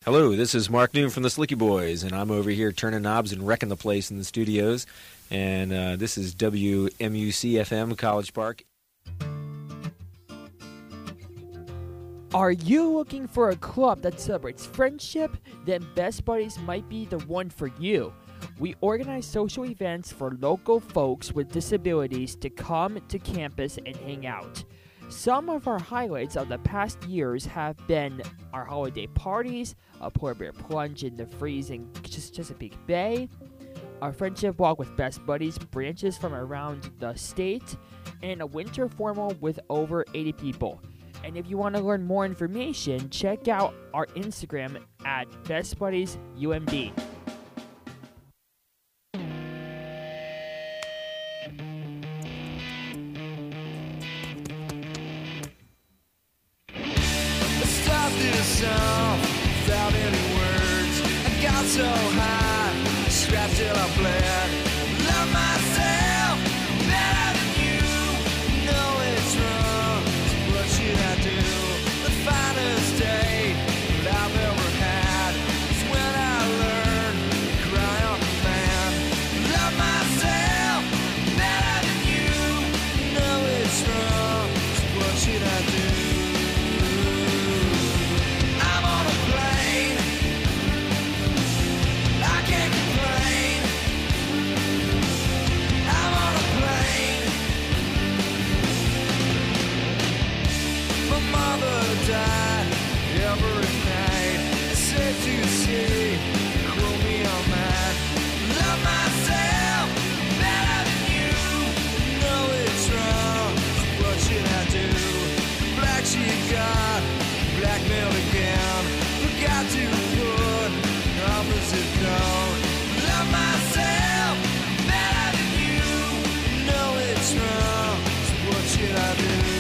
Hello, this is Mark Noon from the Slicky Boys, and I'm over here turning knobs and wrecking the place in the studios. And this is WMUC-FM College Park. Are you looking for a club that celebrates friendship? Then Best Buddies might be the one for you. We organize social events for local folks with disabilities to come to campus and hang out. Some of our highlights of the past years have been our holiday parties, a polar bear plunge in the freezing Chesapeake Bay, our friendship walk with Best Buddies branches from around the state, and a winter formal with over 80 people. And if you want to learn more information, check out our Instagram at Best Buddies UMD. Song without any words. I got so high, strapped till I bled. Love myself better than you. Know it's wrong, so what should I do? The finest day that I've ever had is when I learned to cry on command. Love myself better than you. Know it's wrong, so what should I do? Died every night. It's safe to say, call me all night. Love myself better than you. Know it's wrong, so what should I do? Black sheep got blackmailed again. Forgot to put opposite code. Love myself better than you. Know it's wrong, so what should I do?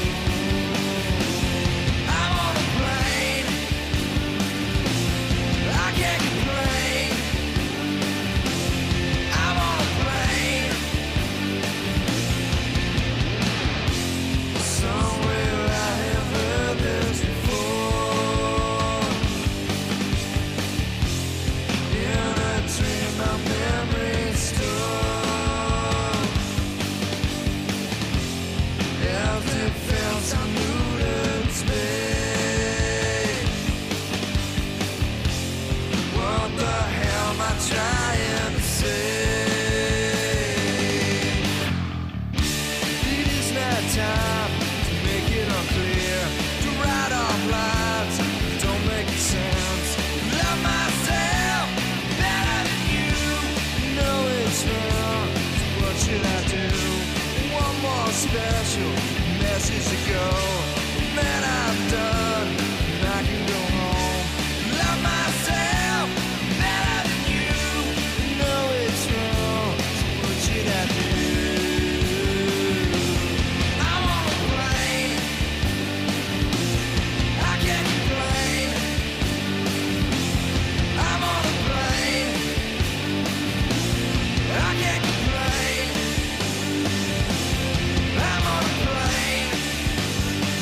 Trying to say it is not time to make it unclear, to write off lines that don't make sense. Love myself better than you. Know it's wrong, so what should I do? One more special message to go, and then I'm done and I can go home. Love myself better than you. Know it's wrong, so what should I do? I'm on a plane, I can't complain. I'm on a plane, I can't complain. I'm on a plane.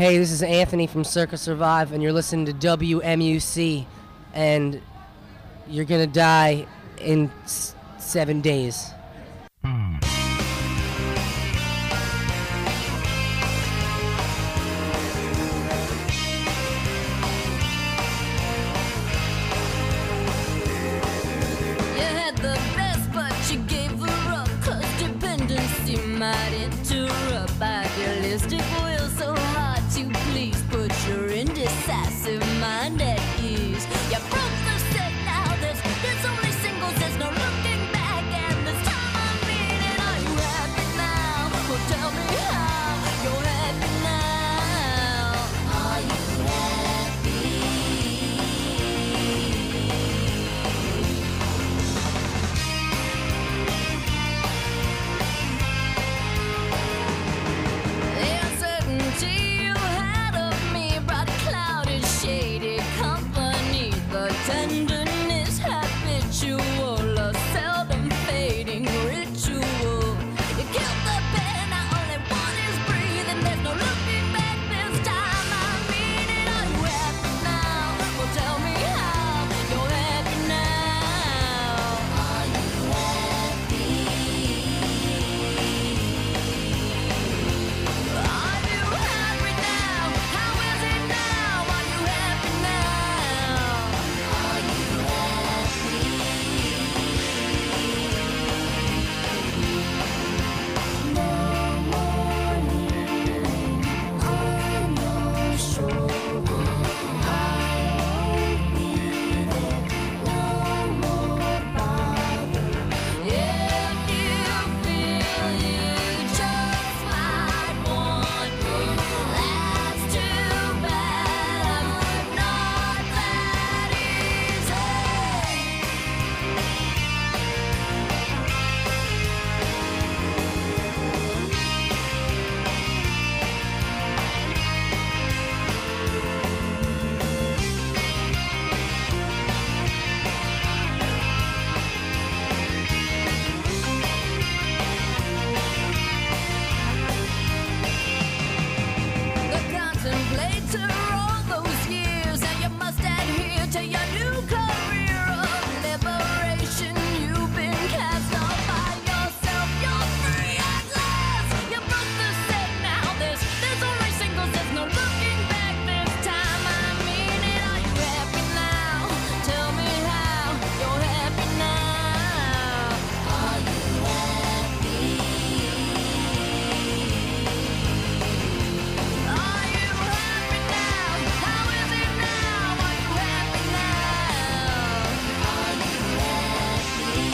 Hey, this is Anthony from Circa Survive, and you're listening to WMUC, and you're gonna die in 7 days. Might interrupt idealistic will so hard to please. Put your indecisive mind at ease. You broke the set now. There's only singles. There's no looking back. And this time I mean it. Are you happy now? Well, tell me how you're happy now. Are you happy? You had of me brought clouded, shaded company. The tenderness habitual, a seldom fading ritual. You killed the pen, now only one is breathing. There's no looking back this time. I mean it. Are you happy now? Well, tell me how you're happy now. Are you happy? Are you happy now? How is it now? Are you happy now? Are you happy? No more leaning on your shoulder. I won't be there. No more bother. If you feel you just might want me, that's too bad. I'm not that easy. The contemplator all those years, and you must adhere to your new career of liberation. You've been cast off by yourself. You're free at last. You broke the set now. There's only singles. There's no looking back this time. I mean it. Are you happy now? Tell me how you're happy now. Are you happy? Are you happy now? How is it now? Are you happy now? Are you happy?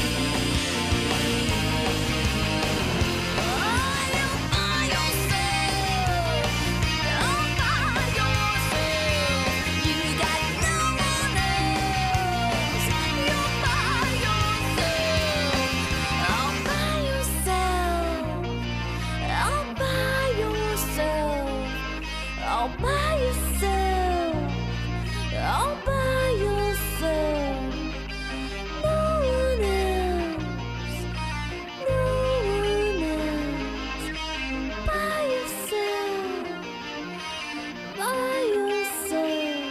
Are you by yourself? All by yourself. You got no one else. You're by yourself. All by yourself. All by yourself. All by yourself. All by yourself. No one else. No one else. By yourself. By yourself.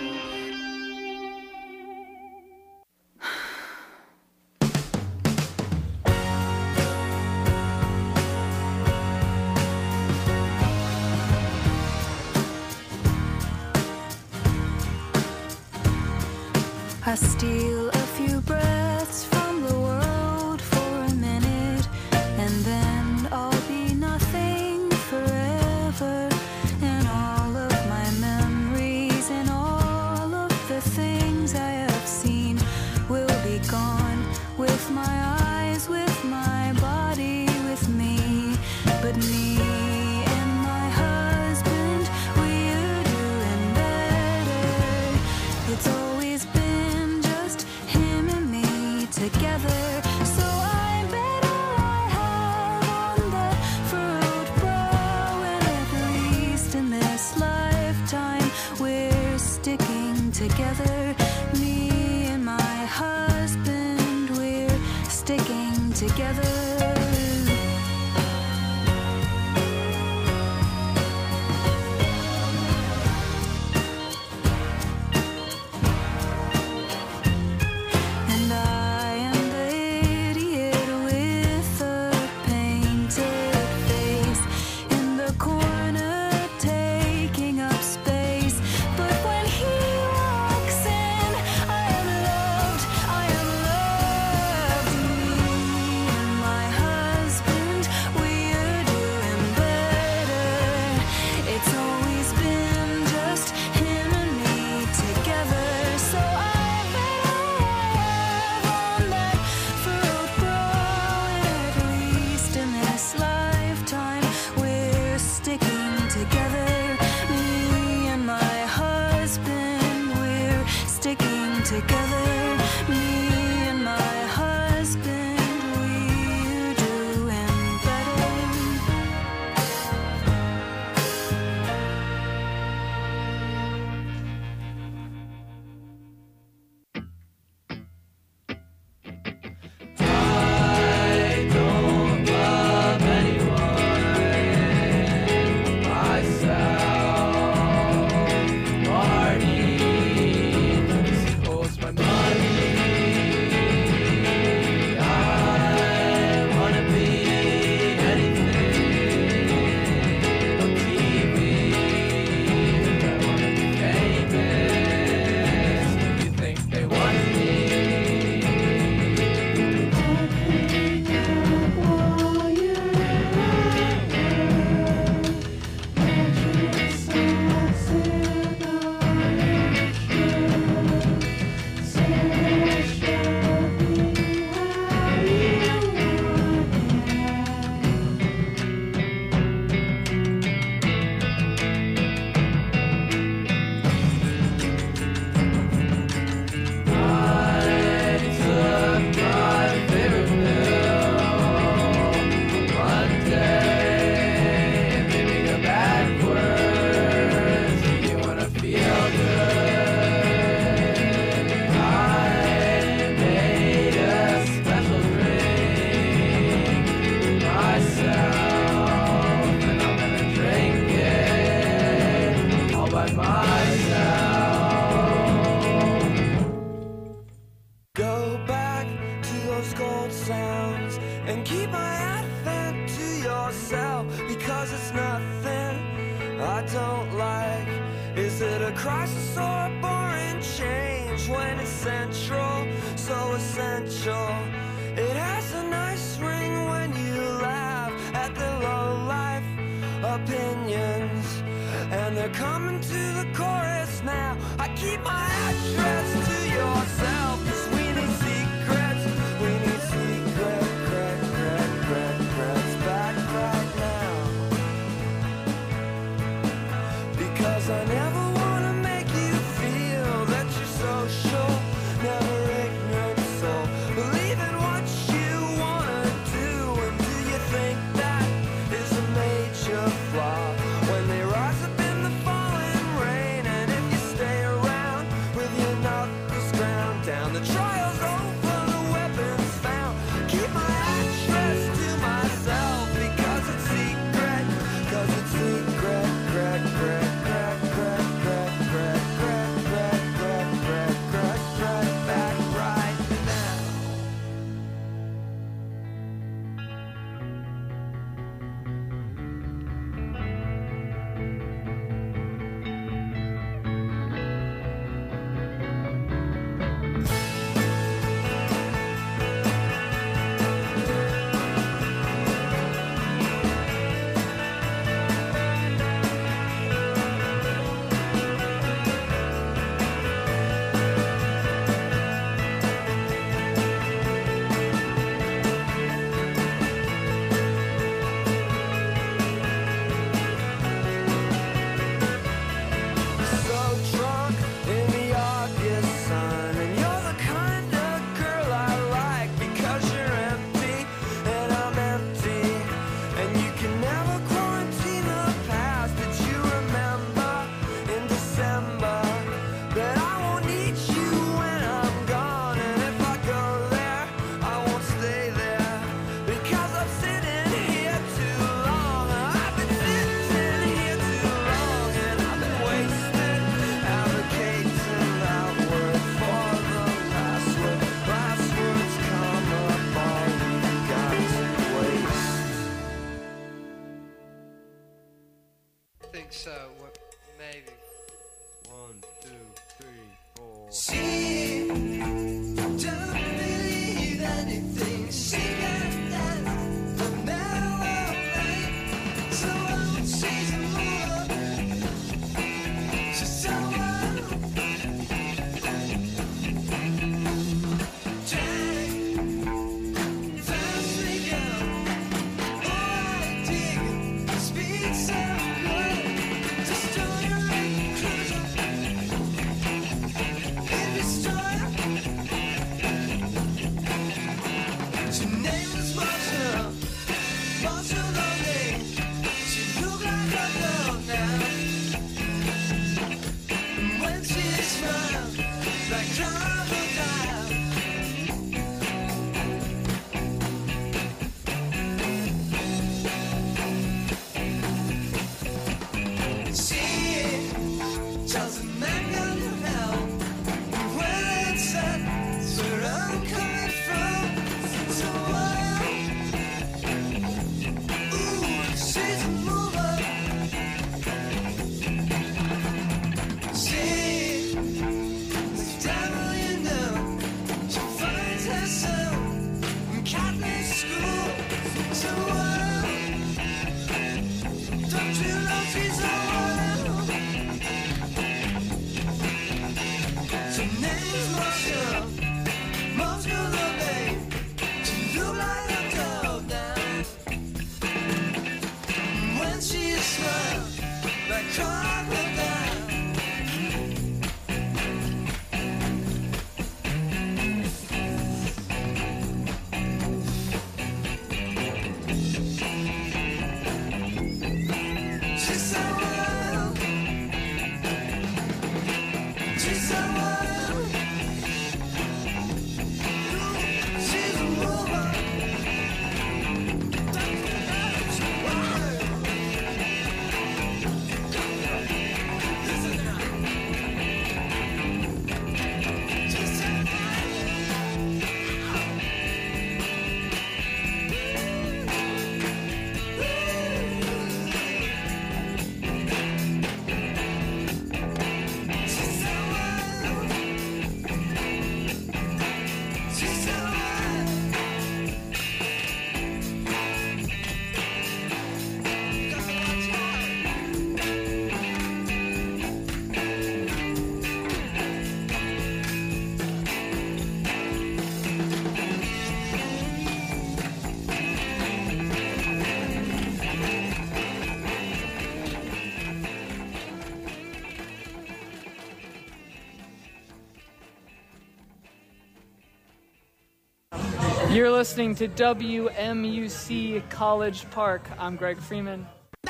I steal a few breaths from the world for a minute, and then I'll be nothing forever. And all of my memories and all of the things I have seen will be gone, with my eyes, with my body, with me. But me and my husband, we're doing better. It's always been just him and me together. So I bet all I have on that furrowed brow, and at least in this lifetime we're sticking together. Me and my husband, we're sticking together. gold sounds and keep my advent to yourself, because it's nothing I don't like. Is it a crisis or a boring change when it's central, so essential? It has a nice ring when you laugh at the low-life opinions, and they're coming to the chorus now. I keep my address to yourself, 'cause we need secrets. We need secrets back right now. Because I never wanna make you feel that you're social, never ignorant soul. Believe in what you wanna do, and do you think that is a major flaw? When they rise up in the falling rain, and if you stay around with your knuckles ground down, the trial's over, the weapons found. Keep my address to myself, because it's secret, 'cause it's secret. Back right now. So drunk in the August sun, and you're the kind of girl I like, because you're empty and I'm empty, and you can never quarantine the past. Did you remember in December that I won't need you when I'm gone? And if I go there, I won't stay there, because I'm sitting here too long. I've been sitting here too long, and I've been wasted advocating that word for the last word. Last words come up, all we got to waste. Think so. What? Maybe. 1, 2, 3, 4. See, don't believe anything. She got that the metal of light. So I would say some more. So someone try, fast we go. Oh, I dig, speed so good. Destroy your cruiser. If you start You're listening to WMUC College Park. I'm Greg Freeman.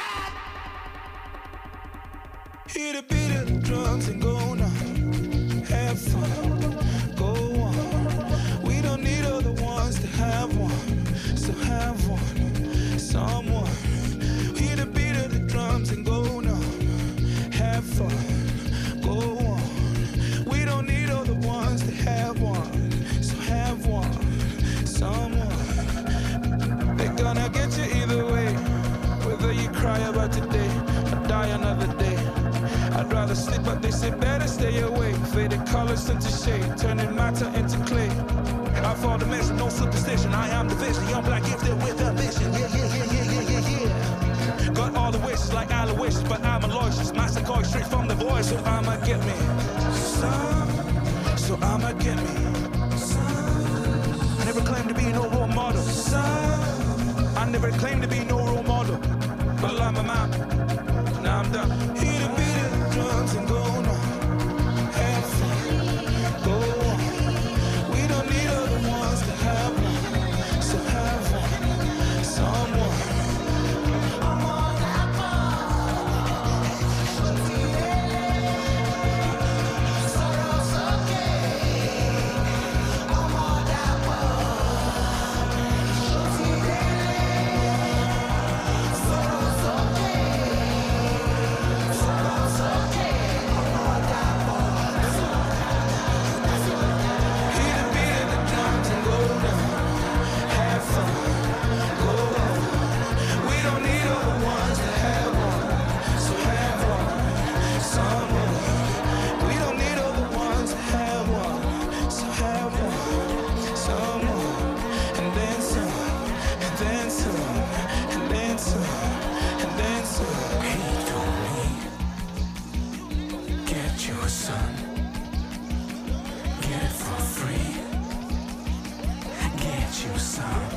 Hear the beat of the drums and go now. Have fun, go on. We don't need other ones to have one, so have one, someone. Hear the beat of the drums and go now. Have fun, go on. We don't need other ones to have one, so have one, someone. They're gonna get you either way, whether you cry about today or die another day. I'd rather sleep, but they say better stay awake. Faded colors into shade, turning matter into clay. I fall dimension, no superstition. I am the vision, young black gifted with ambition. Yeah. Got all the wishes like Aloysius, but I'm a logist. My psychoid straight from the voice, so I'ma get me some. So I'ma get me some. I never claimed to be no role model. Some. I never claimed to be no role model. But I'm a man. Now I'm done. Hear the beat of the drums and go now. Have fun, go on. We don't need other ones to have one, so have one, someone. I'm on that sorrow's okay. I'm on that sorrow's okay. Hear the beat of the drums and go down. Have fun, go on. We don't need other ones to have one, so have one, someone. We don't need other ones to have one, so have one, someone. And then some, and then some, and then some, and then some. Hey, Tony, get your son. Get it for free. Get you some.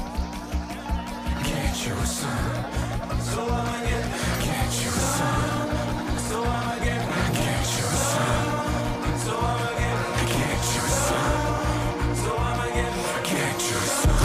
Get you some. So I'ma get you some. So I'ma get you some. So I'ma get you some. So I'ma get you some.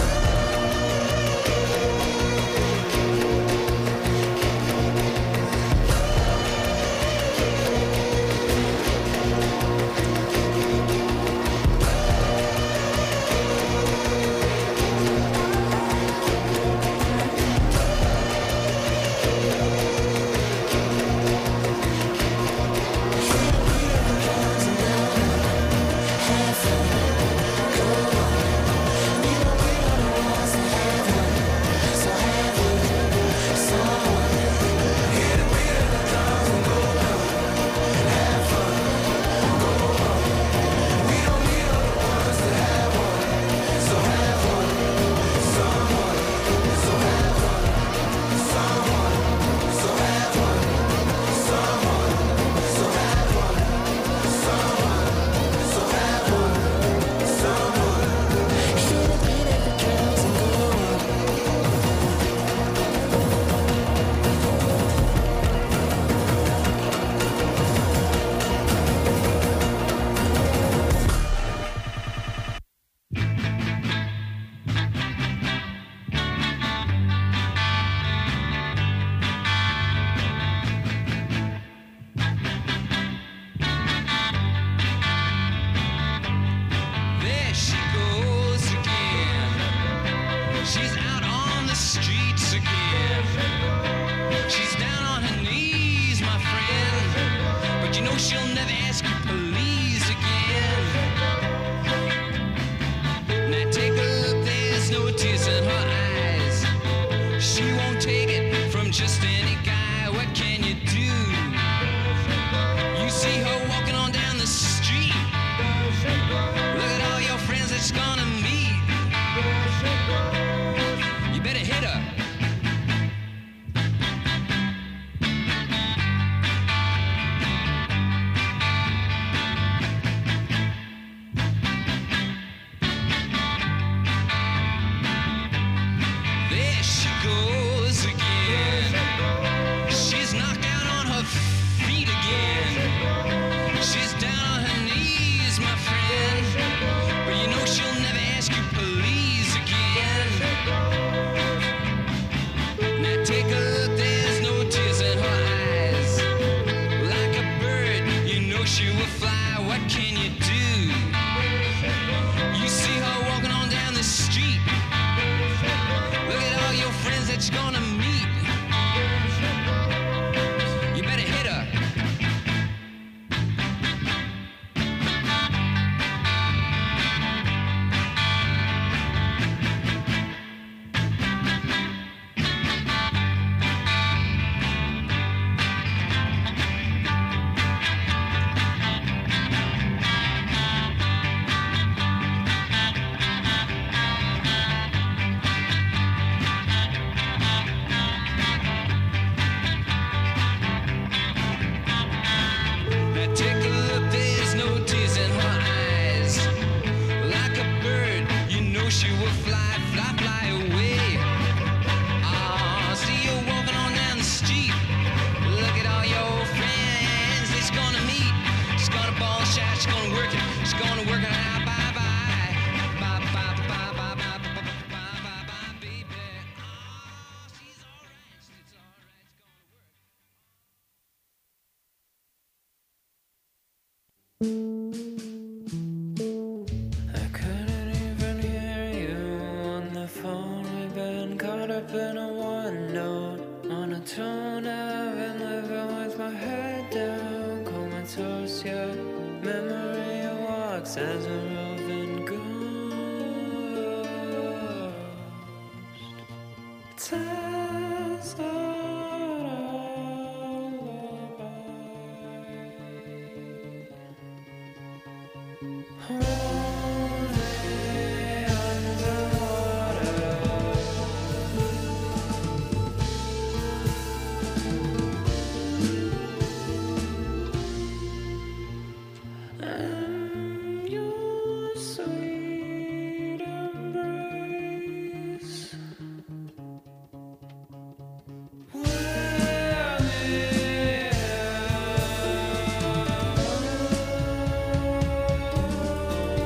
There she goes again. She's out on the streets again. She's down on her knees, my friend. But you know she'll never ask you please again. Now take a look, there's no tears in her eyes. She won't take it from just any guy. What can you do? You see her walking on down the street. Look at all your friends that she's gonna meet. You better hit her. There she goes again. She's knocked out on her feet again. She's down on her knees, my friend. But you know she'll never ask you please that you're gonna meet. You better hit her. Now take a look, there's no tears in her eyes. Like a bird, you know she will fly, fly, fly away. Ah, see you walking on down the street. Look at all your friends that you're gonna meet. She's gonna ball shout, she's gonna work it, she's gonna work it out. Bye bye, bye bye bye bye bye bye bye bye bye bye, baby. Ah, she's alright, she's alright, she's gonna work. I couldn't even hear you on the phone. We've been caught up in a one note monotone. I've been living with my head down, comatose. Your memory walks as a roving ghost. Tells that only underwater. And your sweet embrace. Wear me out.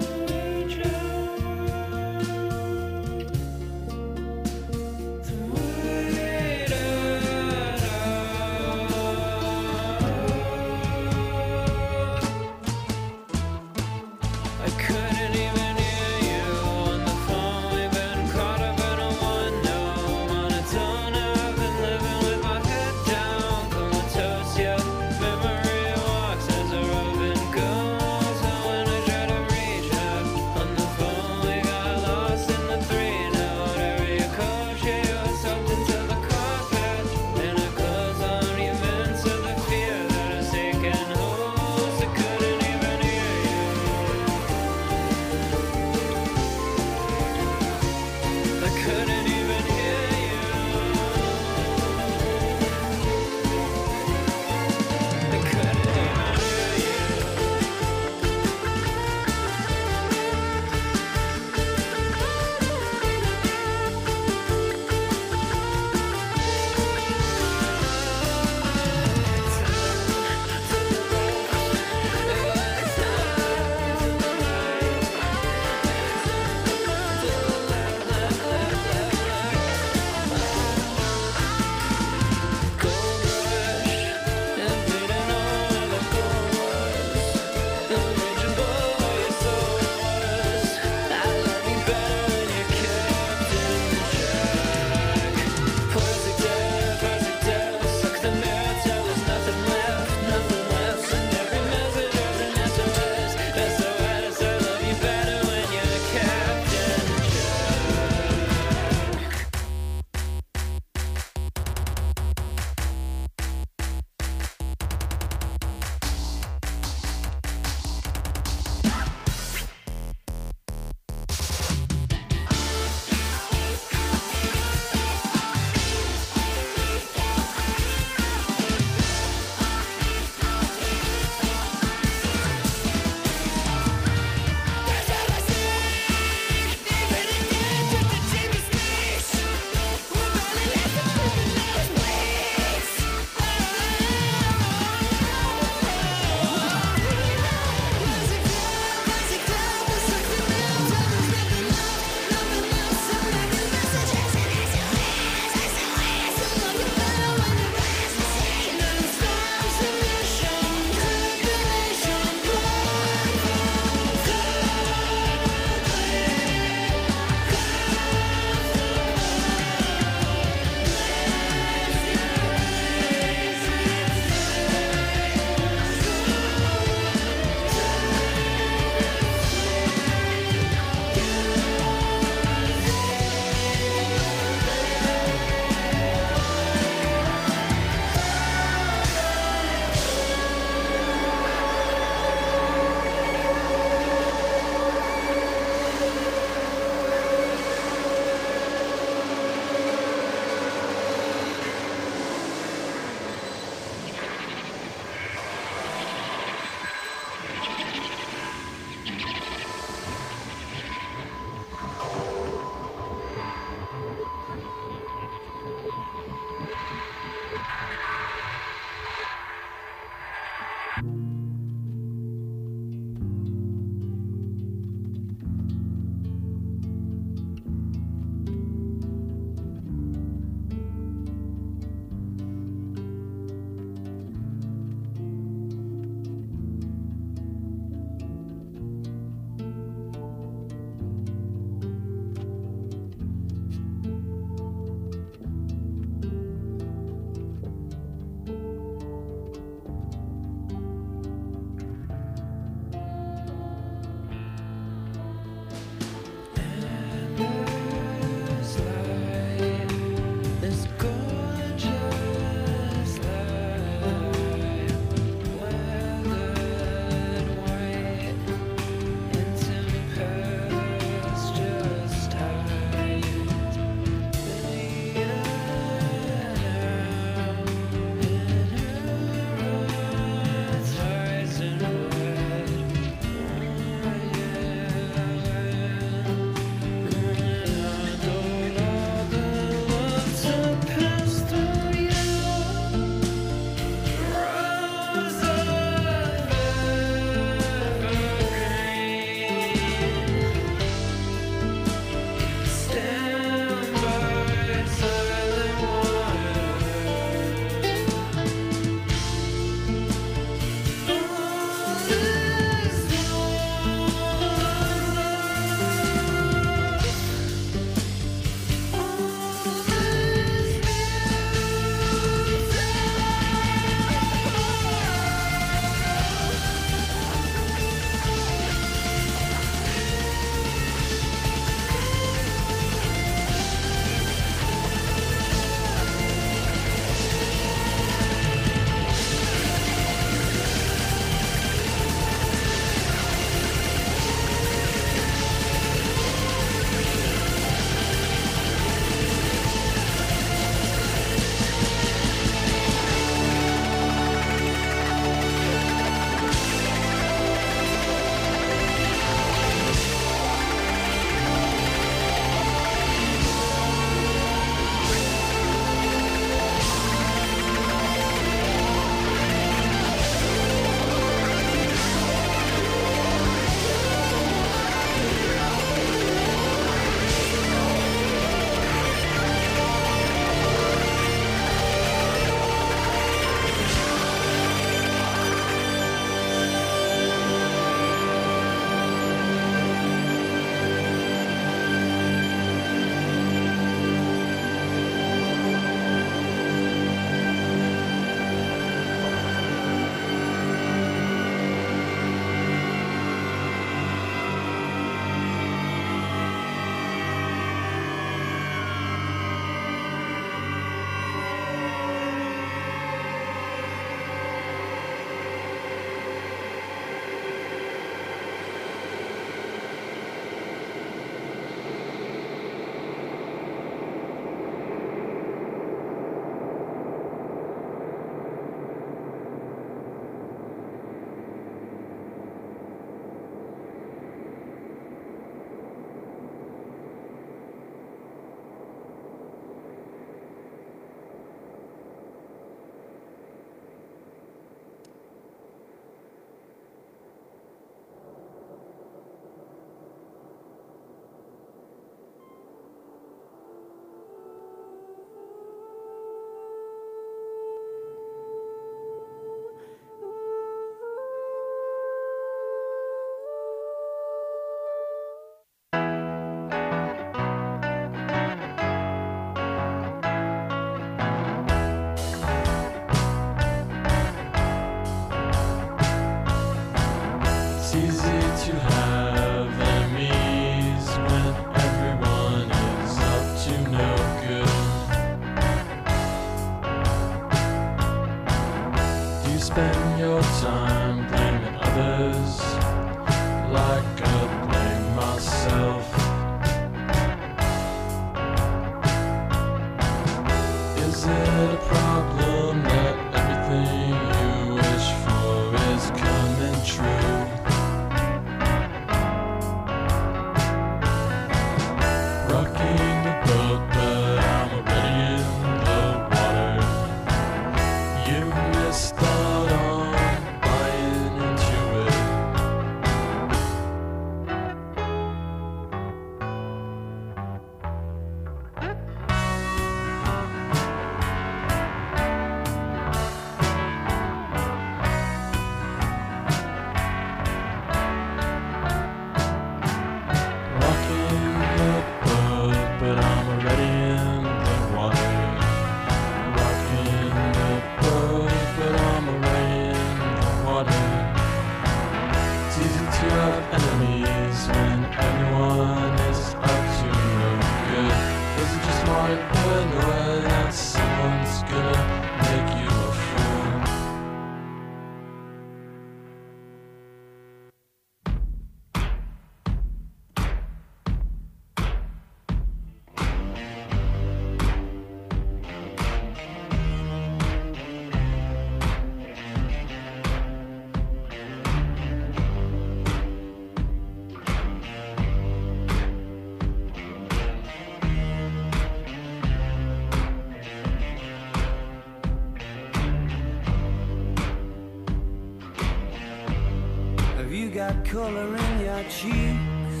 color in your cheeks?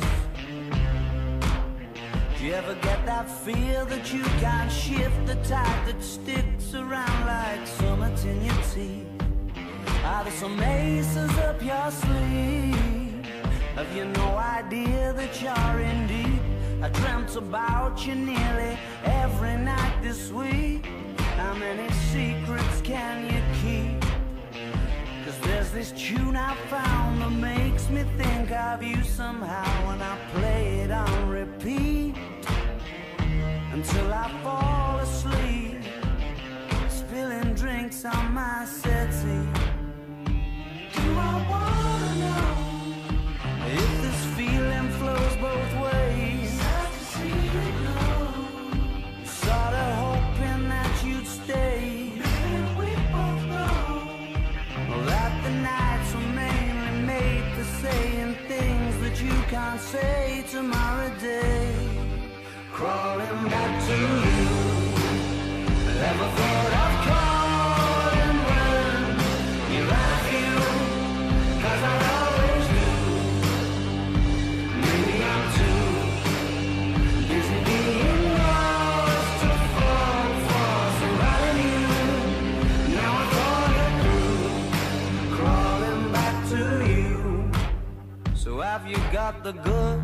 Do you ever get that feel that you can't shift, the tide that sticks around like summits in your teeth? Are there some aces up your sleeve? Have you no idea that you're in deep? I dreamt about you nearly every night this week. How many secrets can you keep? 'Cause there's this tune I found that makes me think of you somehow, and I play it on repeat until I fall asleep, spilling drinks on my settee. Do I wanna know if this feeling flows both ways? Sad to see you go. Sorta hoping that you'd stay. Maybe we both know that the nights were mainly made for saying things that you can't say tomorrow day. Crawling back to you. Ever thought of calling when you're out of you? 'Cause I always do. Maybe I'm too busy being lost to fall for somebody new. Now I thought it through, crawling back to you. So have you got the goods?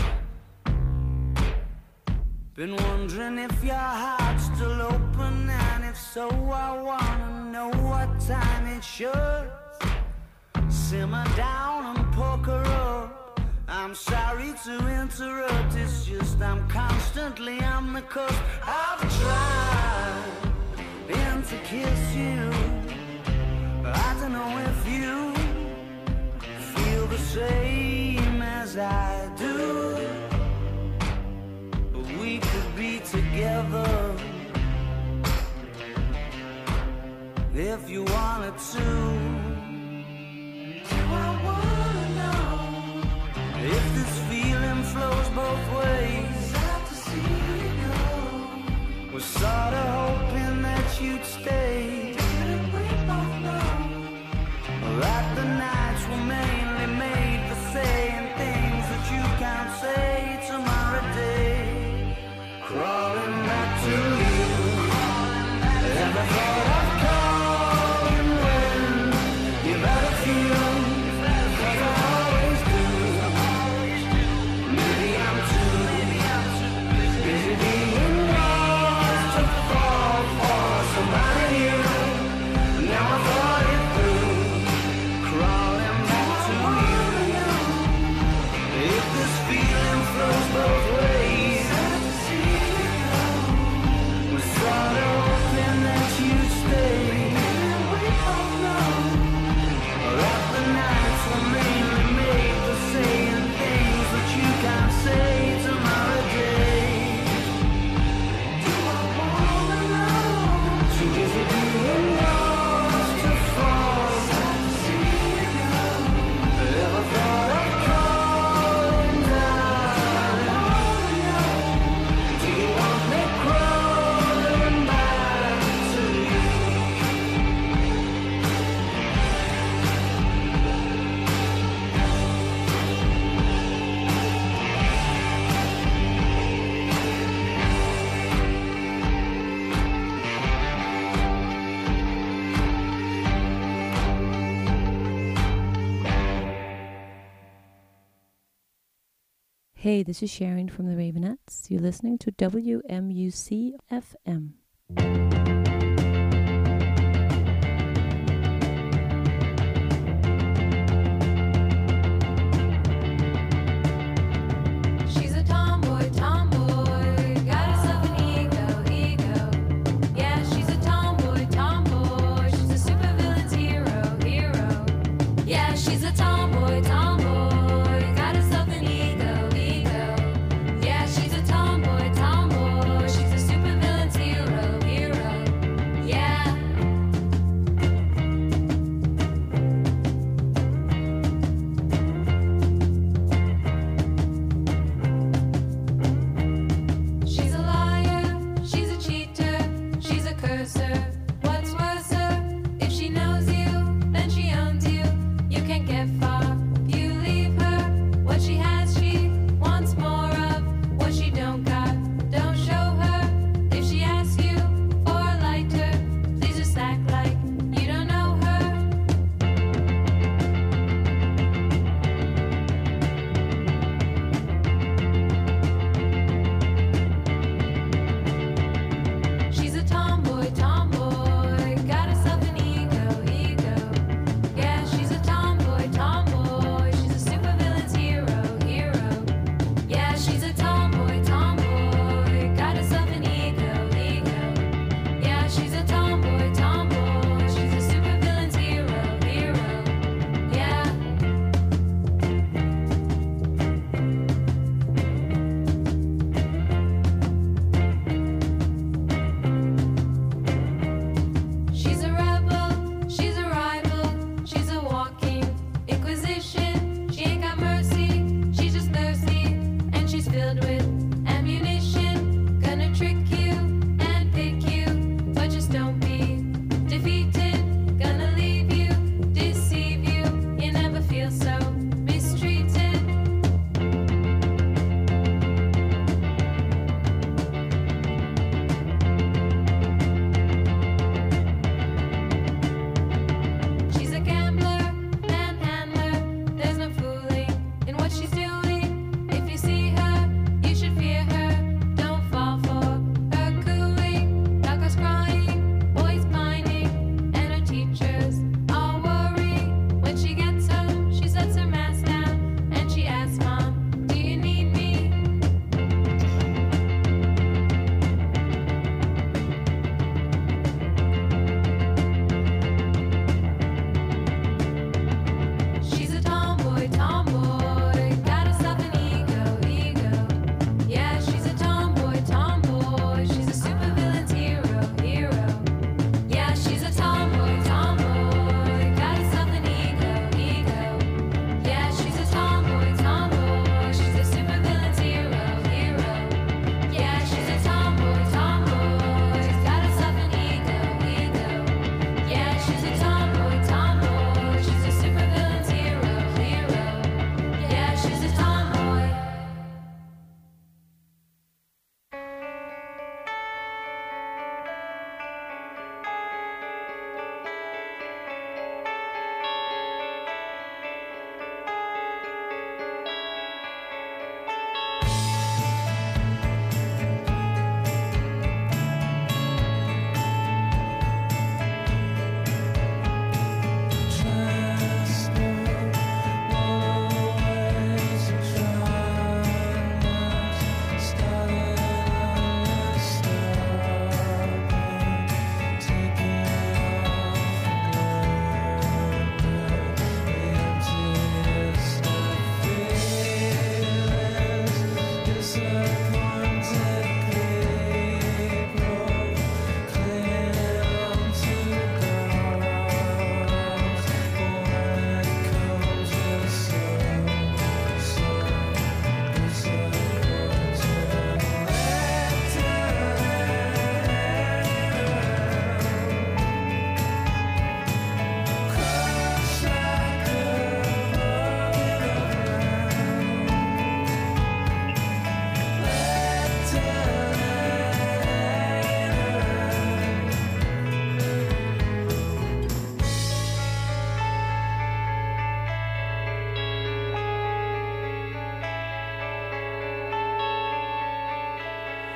Been wondering if your heart's still open, and if so, I wanna know what time it should. Simmer down and poker up. I'm sorry to interrupt, it's just I'm constantly on the cusp. I've tried been to kiss you. I don't know if you feel the same as I do. We could be together if you wanted to. Do I wanna know if this feeling flows both ways? Sad to see you go. We're sorta hoping that you'd stay. Didn't we both know that the nights were mainly made for saying things that you can't say tomorrow day? Crawling back to you. Ever thought of calling when you're better feel? 'Cause I always do. Maybe I'm too busy being lost to fall for somebody new. Now I thought it through, crawling back to you. If this feeling flows both ways, sorta hoping that you'd stay. We both know that the nights were mainly made for saying things that you can't say tomorrow day. Do I wanna know? Too busy being lost to fall. Sad to see you go. Ever thought of calling down? Do you want me crawling back to you? Hey, this is Sharon from the Ravenettes. You're listening to WMUC FM. She's a tomboy, tomboy, got herself an ego. Yeah, she's a tomboy, tomboy, she's a supervillain's hero. Yeah, she's a tomboy, tomboy, got herself an ego. Yeah, she's a tomboy, she's a supervillain's hero.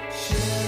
Share